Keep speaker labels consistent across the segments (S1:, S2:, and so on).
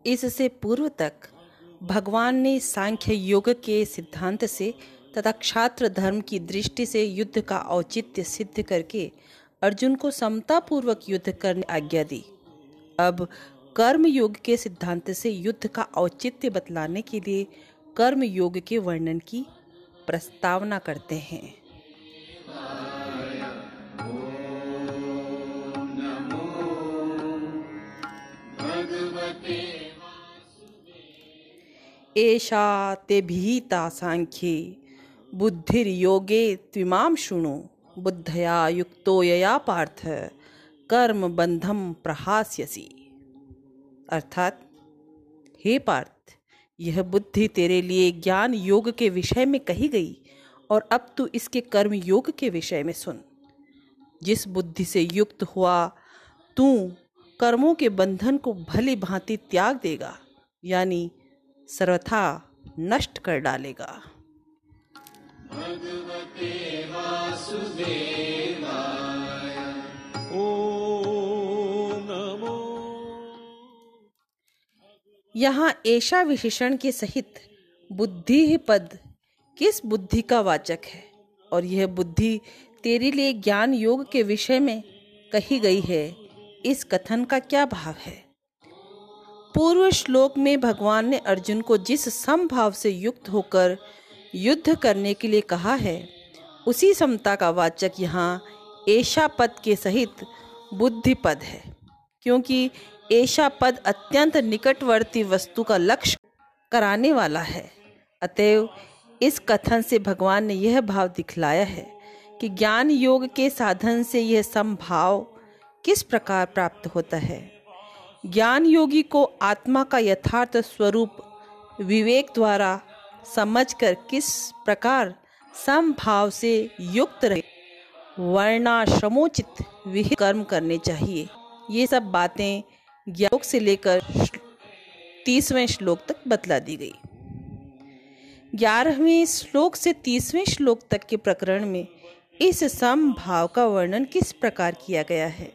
S1: इससे पूर्व तक भगवान ने सांख्य योग के सिद्धांत से तथा क्षात्र धर्म की दृष्टि से युद्ध का औचित्य सिद्ध करके अर्जुन को समतापूर्वक युद्ध करने की आज्ञा दी। अब कर्म योग के सिद्धांत से युद्ध का औचित्य बतलाने के लिए कर्म योग के वर्णन की प्रस्तावना करते हैं। एषा ते भीता सांख्ये बुद्धिर्योगे त्विमां शृणु बुद्धया युक्तो यया पार्थ कर्म बंधम प्रहास्यसि। अर्थात, हे पार्थ, यह बुद्धि तेरे लिए ज्ञान योग के विषय में कही गई और अब तू इसके कर्म योग के विषय में सुन। जिस बुद्धि से युक्त हुआ तू कर्मों के बंधन को भली भांति त्याग देगा, यानी सर्वथा नष्ट कर डालेगा। भगवते वासुदेवाय ओम नमो। यहाँ ऐशा विशेषण के सहित बुद्धि ही पद किस बुद्धि का वाचक है और यह बुद्धि तेरे लिए ज्ञान योग के विषय में कही गई है, इस कथन का क्या भाव है? पूर्व श्लोक में भगवान ने अर्जुन को जिस समभाव से युक्त होकर युद्ध करने के लिए कहा है, उसी समता का वाचक यहाँ ऐशा पद के सहित बुद्धि पद है, क्योंकि ऐशा पद अत्यंत निकटवर्ती वस्तु का लक्ष्य कराने वाला है। अतएव इस कथन से भगवान ने यह भाव दिखलाया है कि ज्ञान योग के साधन से यह समभाव किस प्रकार प्राप्त होता है। ज्ञान योगी को आत्मा का यथार्थ स्वरूप विवेक द्वारा समझकर किस प्रकार समभाव से युक्त रहे, वर्णाश्रमोचित विहित कर्म करने चाहिए, ये सब बातें ज्ञान से लेकर 30वें श्लोक तक बतला दी गई। 11वें श्लोक से 30वें श्लोक तक के प्रकरण में इस समभाव का वर्णन किस प्रकार किया गया है।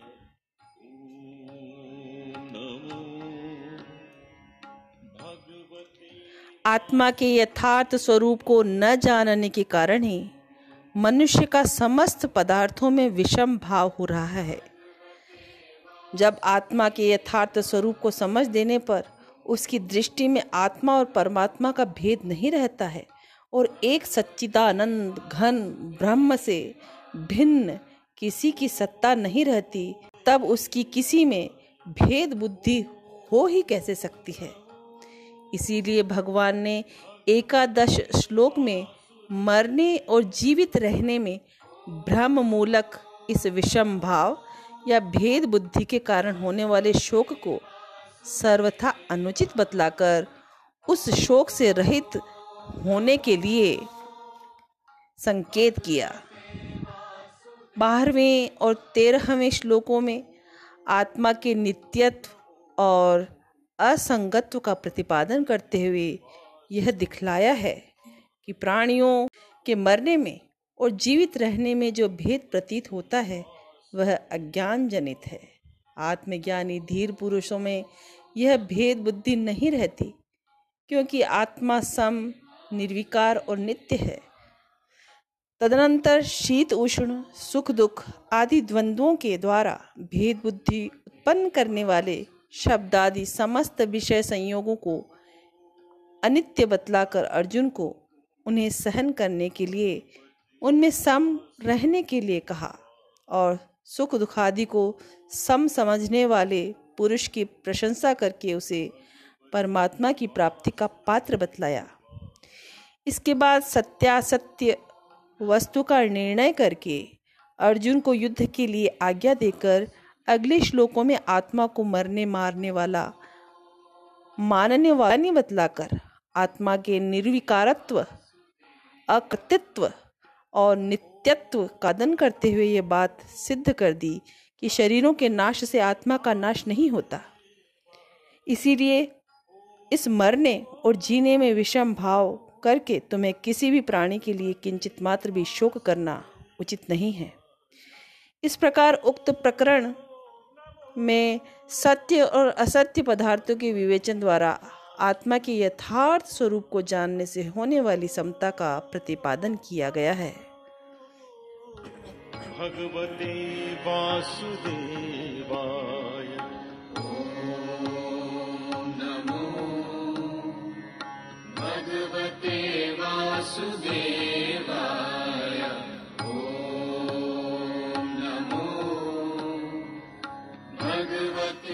S1: आत्मा के यथार्थ स्वरूप को न जानने के कारण ही मनुष्य का समस्त पदार्थों में विषम भाव हो रहा है। जब आत्मा के यथार्थ स्वरूप को समझ देने पर उसकी दृष्टि में आत्मा और परमात्मा का भेद नहीं रहता है और एक सच्चिदानंद घन ब्रह्म से भिन्न किसी की सत्ता नहीं रहती, तब उसकी किसी में भेद बुद्धि हो ही कैसे सकती है। इसीलिए भगवान ने एकादश श्लोक में मरने और जीवित रहने में भ्रम मूलक इस विषम भाव या भेद बुद्धि के कारण होने वाले शोक को सर्वथा अनुचित बतलाकर उस शोक से रहित होने के लिए संकेत किया। 12वें और 13वें श्लोकों में आत्मा के नित्यत्व और असंगत्व का प्रतिपादन करते हुए यह दिखलाया है कि प्राणियों के मरने में और जीवित रहने में जो भेद प्रतीत होता है वह अज्ञान जनित है। आत्मज्ञानी धीर पुरुषों में यह भेद बुद्धि नहीं रहती, क्योंकि आत्मा सम, निर्विकार और नित्य है। तदनंतर शीत उष्ण, सुख दुख आदि द्वंद्वों के द्वारा भेद बुद्धि उत्पन्न करने वाले शब्द आदि समस्त विषय संयोगों को अनित्य बतलाकर अर्जुन को उन्हें सहन करने के लिए, उनमें सम रहने के लिए कहा और सुख दुख आदि को सम समझने वाले पुरुष की प्रशंसा करके उसे परमात्मा की प्राप्ति का पात्र बतलाया। इसके बाद सत्यासत्य वस्तु का निर्णय करके अर्जुन को युद्ध के लिए आज्ञा देकर अगले श्लोकों में आत्मा को मरने मारने वाला मानने वाला नहीं बतलाकर आत्मा के निर्विकारत्व, अकृतित्व और नित्यत्व का दन करते हुए ये बात सिद्ध कर दी कि शरीरों के नाश से आत्मा का नाश नहीं होता। इसीलिए इस मरने और जीने में विषम भाव करके तुम्हें किसी भी प्राणी के लिए किंचित मात्र भी शोक करना उचित नहीं है। इस प्रकार उक्त प्रकरण में सत्य और असत्य पदार्थों के विवेचन द्वारा आत्मा के यथार्थ स्वरूप को जानने से होने वाली समता का प्रतिपादन किया गया है।
S2: भगवते वासुदेवाय
S3: ओम नमो भगवते वासुदेवाय। ओम नमो भगवते।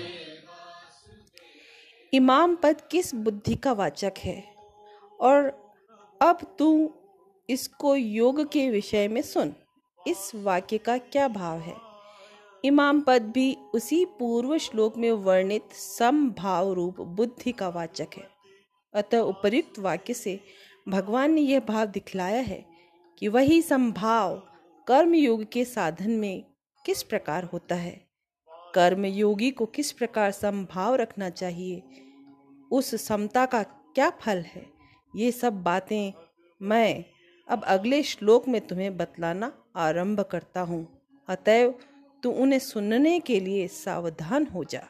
S1: इमाम पद किस बुद्धि का वाचक है? और अब तू इसको योग के विषय में सुन। इस वाक्य का क्या भाव है? इमाम पद भी उसी पूर्व श्लोक में वर्णित समभाव रूप बुद्धि का वाचक है। अतः उपर्युक्त वाक्य से भगवान ने यह भाव दिखलाया है कि वही समभाव कर्म योग के साधन में किस प्रकार होता है। कर्म योगी को किस प्रकार समभाव रखना चाहिए, उस समता का क्या फल है, ये सब बातें मैं अब अगले श्लोक में तुम्हें बतलाना आरंभ करता हूँ। अतएव तू उन्हें सुनने के लिए सावधान हो जा।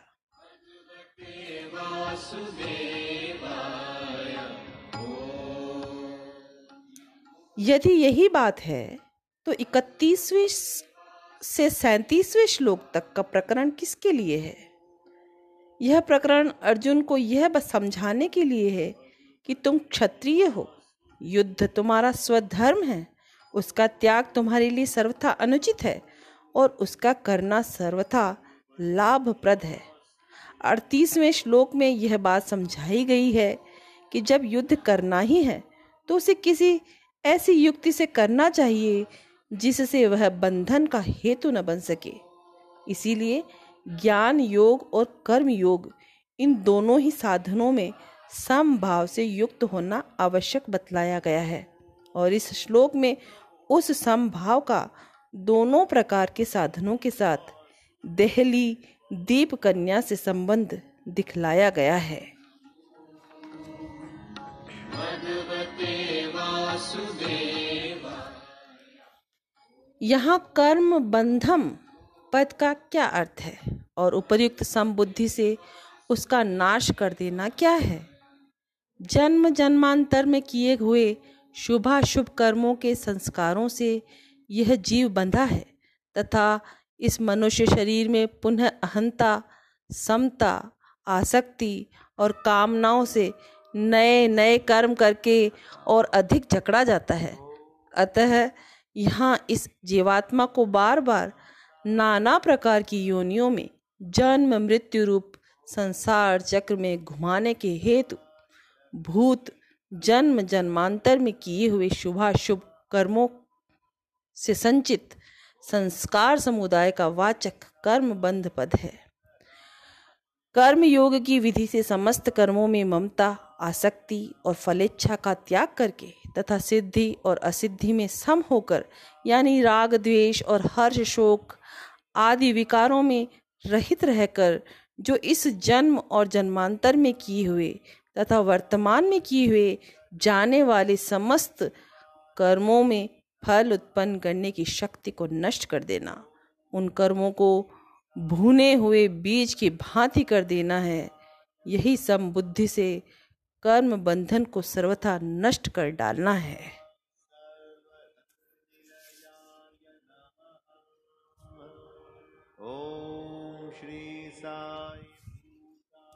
S1: यदि यही बात है तो 31वें से 37वें श्लोक तक का प्रकरण किसके लिए है? यह प्रकरण अर्जुन को यह बस समझाने के लिए है कि तुम क्षत्रिय हो, युद्ध तुम्हारा स्वधर्म है, उसका त्याग तुम्हारे लिए सर्वथा अनुचित है और उसका करना सर्वथा लाभप्रद है। 38वें श्लोक में यह बात समझाई गई है कि जब युद्ध करना ही है तो उसे किसी ऐसी युक्ति से करना चाहिए जिससे वह बंधन का हेतु न बन सके। इसीलिए ज्ञान योग और कर्म योग, इन दोनों ही साधनों में समभाव से युक्त होना आवश्यक बतलाया गया है। और इस श्लोक में उस समभाव का दोनों प्रकार के साधनों के साथ देहली दीप कन्या से संबंध दिखलाया गया है। यहाँ कर्म बंधम पद का क्या अर्थ है और उपर्युक्त समबुद्धि से उसका नाश कर देना क्या है? जन्म जन्मांतर में किए हुए शुभाशुभ कर्मों के संस्कारों से यह जीव बंधा है तथा इस मनुष्य शरीर में पुनः अहंता, समता, आसक्ति और कामनाओं से नए नए कर्म करके और अधिक जकड़ा जाता है। अतः यहाँ इस जीवात्मा को बार बार नाना प्रकार की योनियों में जन्म मृत्यु रूप संसार चक्र में घुमाने के हेतु भूत जन्म जन्मांतर में किए हुए शुभाशुभ कर्मों से संचित संस्कार समुदाय का वाचक कर्म बंध पद है। कर्म योग की विधि से समस्त कर्मों में ममता, आसक्ति और फलेच्छा का त्याग करके तथा सिद्धि और असिद्धि में सम होकर, यानी राग द्वेष और हर्ष शोक आदि विकारों में रहित रहकर, जो इस जन्म और जन्मांतर में किए हुए तथा वर्तमान में किए हुए जाने वाले समस्त कर्मों में फल उत्पन्न करने की शक्ति को नष्ट कर देना, उन कर्मों को भुने हुए बीज की भांति कर देना है। यही समबुद्धि से कर्म बंधन को सर्वथा नष्ट कर डालना है।
S2: ओम श्री साई।